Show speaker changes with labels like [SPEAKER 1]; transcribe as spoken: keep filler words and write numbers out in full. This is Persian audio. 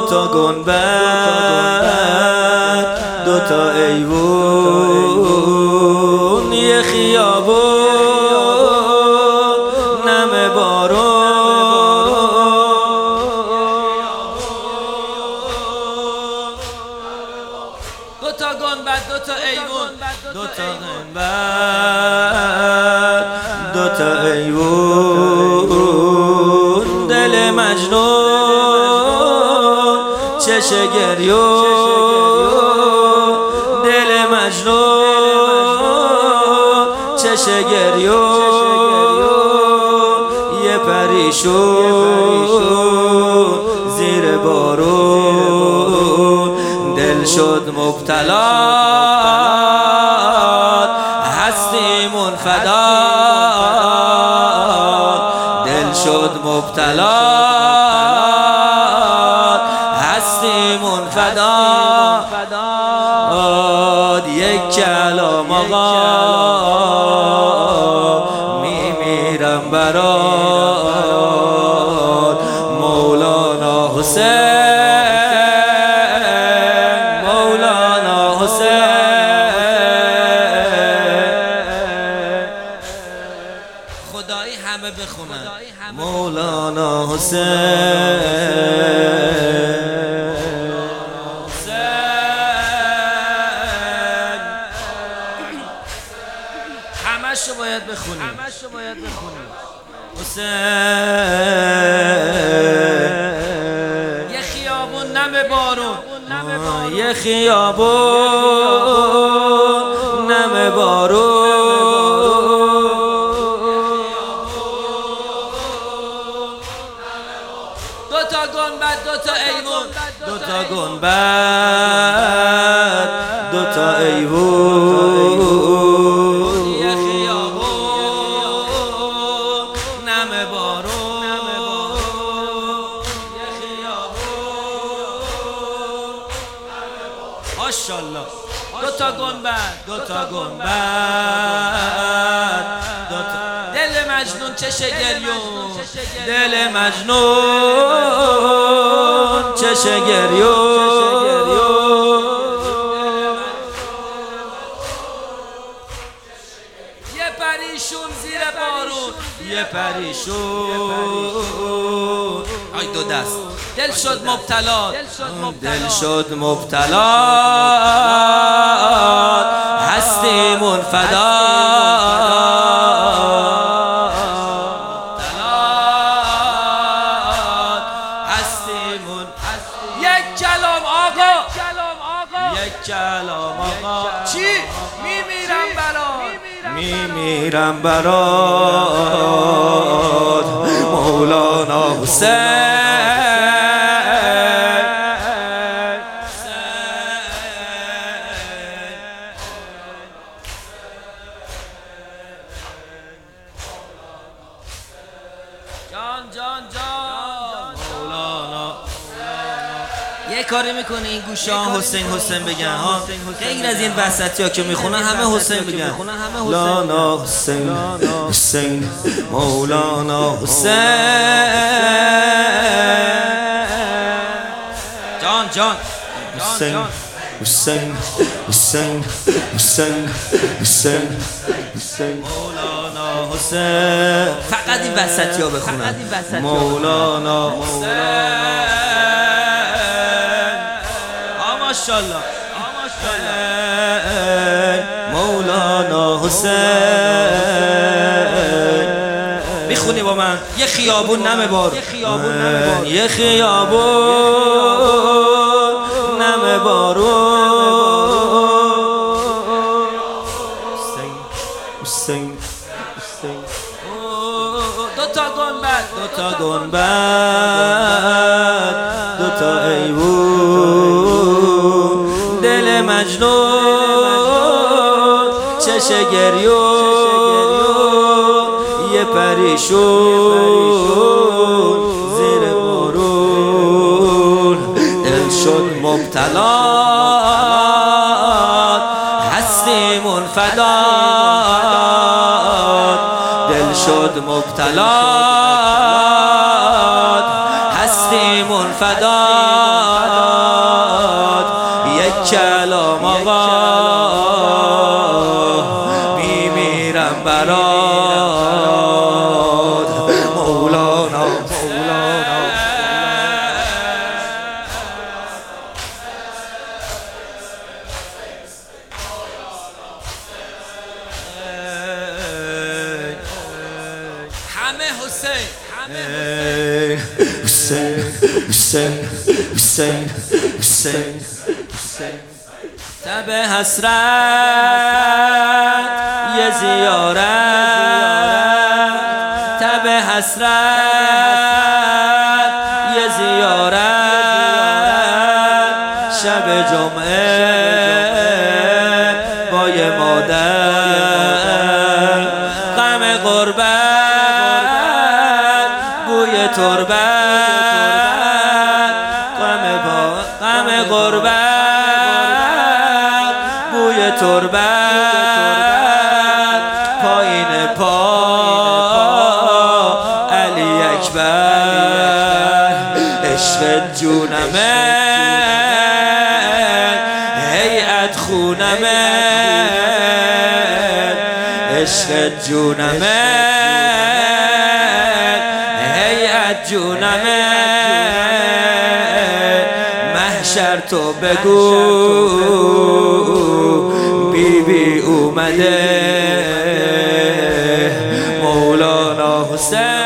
[SPEAKER 1] تا گنبد دو تا ایوون، یه خیابون نم بارون، دو تا گنبد دو تا ایوون، دو تا گنبد دو تا ایوون، دل مجنون چش گریون، دل مجنون چش گریون، یه پریشون زیر بارون، دل شد مبتلا هستیمون فدا، دل شد مبتلا هستیمون فدا، یک کلام آقا میمیرم برات، مولانا حسین، مولانا حسین، خدایی همه بخونن مولانا حسین، همشو باید بخونیم، همشو باید بخونیم حسین، یه خیابون نم بارون، یه خیابون نم بارون، دو تا گنبد دو تا ایوون، دو تا گنبد دو تا ایوون، یه خیابون نم بارون، یه خیابون ماشاءالله، دو تا گنبد دو تا گنبد دو تا، دل مجنون چش گریون، دل مجنون چش گریون، یه پریشون زیر بارون، یه پریشون، آی دو دست، دل شد مبتلا، دل شد مبتلا هستیمون فدا، هستیمون، یک کلام آقا، یک کلام آقا، چی؟ میمیرم برات، میمیرم برات، مولانا حسین، جان جان جان مولانا. یه کاری میکنه این گوشه ها حسین حسین بگن ها، غیر از این وسطی ها که میخونن همه حسین بگن، مولانا حسین حسین مولانا حسین، جان جان حسین حسین حسین حسین حسین حسین مولانا حسین، فقط این وسطی ها بخونن مولانا حسین، ماشاءالله مولانا حسین، میخونی با من، یه خیابون نم بارون، یه خیابون نم بارون، حسین حسین، دو تا گنبد دو تا گنبد دو تا ایوون، دل مجنون چش گریون، یه پریشون زیر بارون، دل شد مبتلا هستیمون فدا، دل شد مبتلا هستیمون فدا، میمیرم برات مولانا مولانا. همه حسین همه حسین حسین حسین حسین حسین. تب حسرت یه زیارت، تب حسرت یه زیارت، شب جمعه با یه مادر، غم غربت بوی تربت، غم با غم غربت بوی تربت، پایین پا علی اکبر، عشق جونمه هیئت خونمه، عشق جونمه هیئت جونمه، محشر تو بگو بی بی اومده مولانا حسین.